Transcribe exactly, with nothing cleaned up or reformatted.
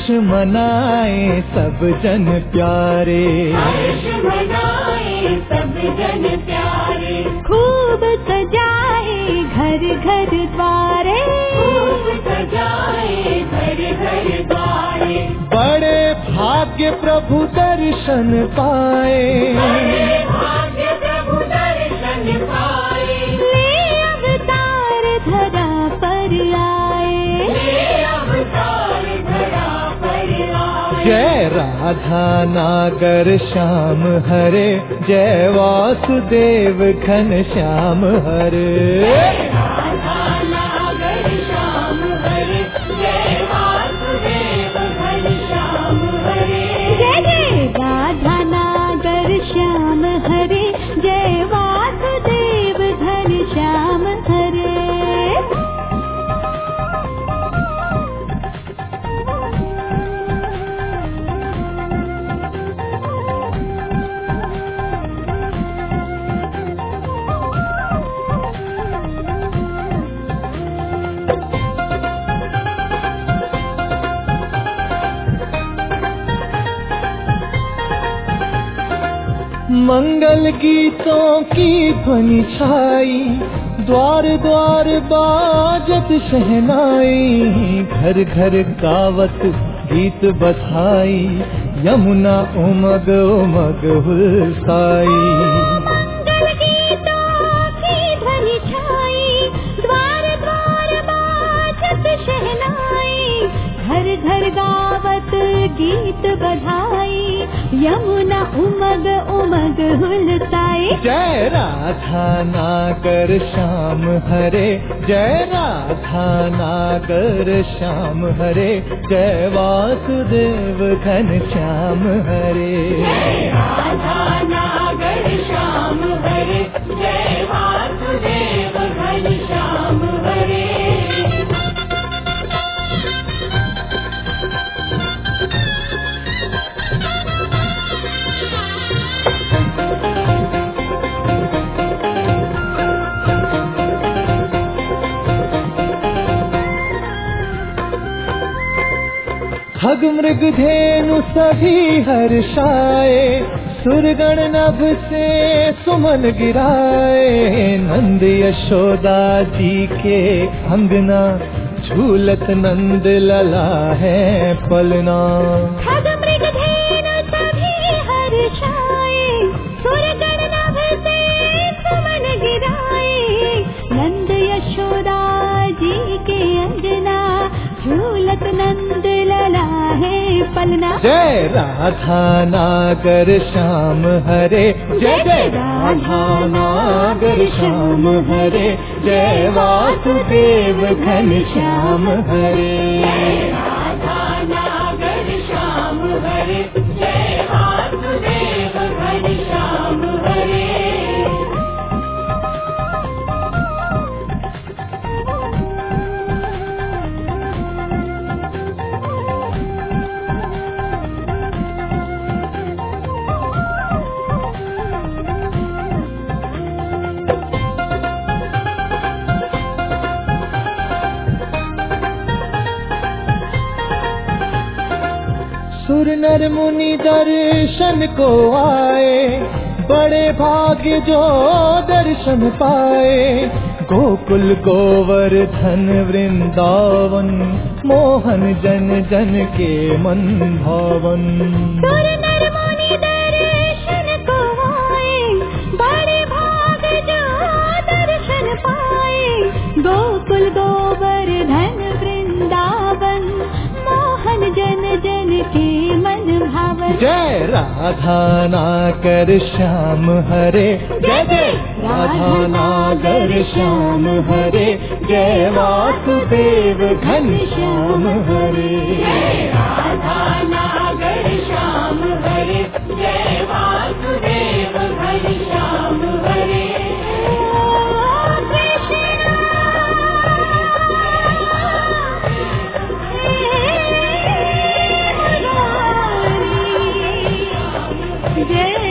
हर्ष मनाए सब जन प्यारे, हर्ष मनाए सब जन प्यारे। खूब सजाए घर घर द्वारे, खूब सजाए घर घर द्वारे। बड़े भाग्य प्रभु दर्शन पाए, बड़े भाग्य प्रभु दर्शन पाए। ले अवतार धरा पर आए, ले अवतार धरा पर आए। जय राधा नागर श्याम हरे, जय वासुदेव घन श्याम हरे। राधा नागर श्याम हरे, जय वासुदेव घन श्याम हरे। जय जय राधा नागर श्याम हरे, जय वासुदेव घन श्याम हरे। मंगल गीतों की ध्वनि छाई, द्वार द्वार बाजत शहनाई, घर घर गावत गीत बधाई, यमुना उमग उमग हुलसाई। मंगल गीतों की ध्वनि छाई, द्वार द्वार बाजत शहनाई, घर घर गावत गीत बधाई, यमुना उमग उमग हुलसाई। जय राधा नागर श्याम हरे, जय राधा नागर श्याम हरे, जय वासुदेव घन श्याम हरे। जय राधा नागर श्याम हरे, जय वासुदेव घन श्याम हरे। खग मृग धेनु सभी हर्षाए, सुरगण नभ से सुमन गिराए, नंद यशोदा जी के अंगना, झूलत नंद लला है पलना। खग मृग धेनु सभी हर्षाए, सुरगण नभ से सुमन गिराए, नंद यशोदा जी के अंगना, झूलत नंद लला है पलना। जय राधा नागर श्याम हरे, जय जय राधा नागर श्याम हरे, जय वासुदेव घन श्याम हरे। राधा नागर श्याम हरे, जय वासुदेव घन श्याम हरे। सुर नर मुनि दर्शन को आए, बड़े भाग्य जो दर्शन पाए, गोकुल गोवर्धन वृंदावन, मोहन जन जन के मन भावन। सुर नर मुनि दर्शन को आए, बड़े भाग्य जो दर्शन पाए, गोकुल गोवर्धन वृंदावन, मोहन जन जन के मन भावन। जय राधा नागर श्याम हरे, जय जय राधा नागर श्याम हरे, जय वासुदेव घन श्याम हरे। जय राधा नागर श्याम हरे, जय वासुदेव घन श्याम हरे। जय